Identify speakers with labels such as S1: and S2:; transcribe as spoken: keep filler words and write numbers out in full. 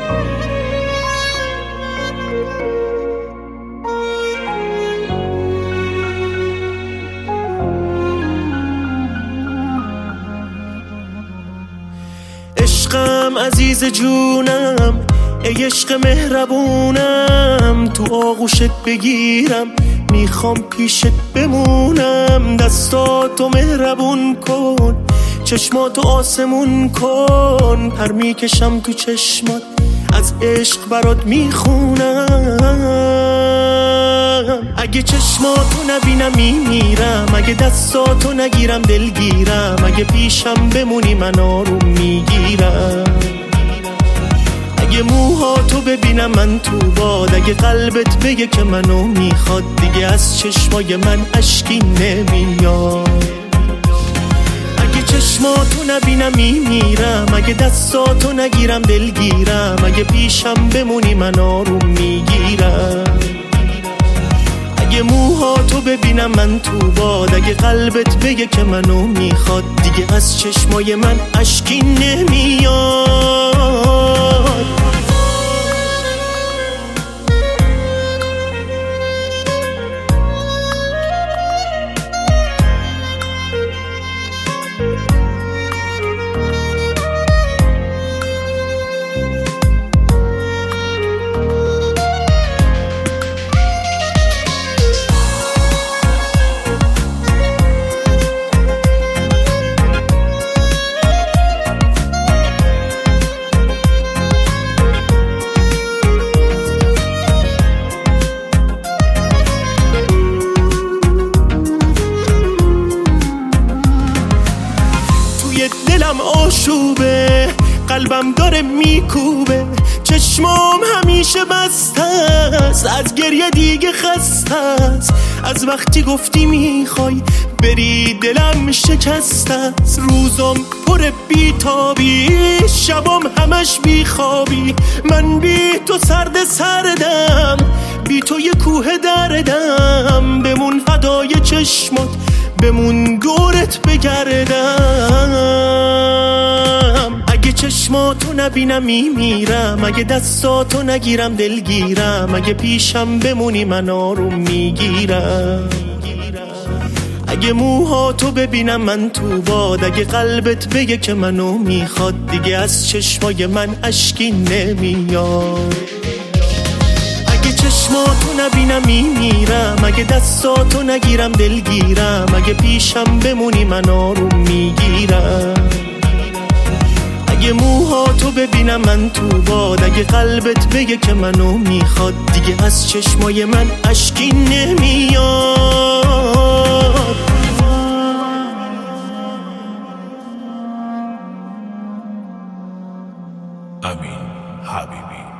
S1: عشقم عزیز جونم، ای عشق مهربونم، تو آغوشت بگیرم میخوام پیشت بمونم. دستاتو مهربون کن، چشماتو آسمون کن، پر میکشم تو چشمات از عشق برات میخونم. اگه چشماتو نبینم میمیرم، اگه دستاتو نگیرم دلگیرم، اگه پیشم بمونی من آروم میگیرم. اگه موهاتو ببینم من تو باد، اگه قلبت بگه که منو میخواد، دیگه از چشمای من اشکی نمیاد. اگه چشماتو نبینم میمیرم، اگه دستاتو نگیرم دلگیرم، اگه پیشم بمونی من آروم میگیرم. اگه موهاتو ببینم من تو باد، اگه قلبت بگه که منو میخواد، دیگه از چشمای من اشکی نمیاد. دلم آشوبه، قلبم داره میکوبه، چشمام همیشه بسته است، از گریه دیگه خسته است. از وقتی گفتی میخوای بری دلم شکسته است. روزام پر بیتابی، شبام همش بیخوابی، من بی تو سرد سردم، بی تو یه کوه دردم. بمون فدای چشمات، بمون دورت بگردم. اگه چشماتو نبینم میمیرم، اگه دستاتو نگیرم دلگیرم، اگه پیشم بمونی من آروم میگیرم. اگه موهاتو ببینم من تو باد، اگه قلبت بگه که منو میخواد، دیگه از چشمای من اشکی نمیاد. اگه چشماتو نبینم میمیرم، اگه دستاتو نگیرم دلگیرم، اگه پیشم بمونی من آروم میگیرم. اگه موهاتو ببینم من تو باد، اگه قلبت بگه که منو میخواد، دیگه از چشمای من اشکی نمیاد.
S2: امین حبیبی.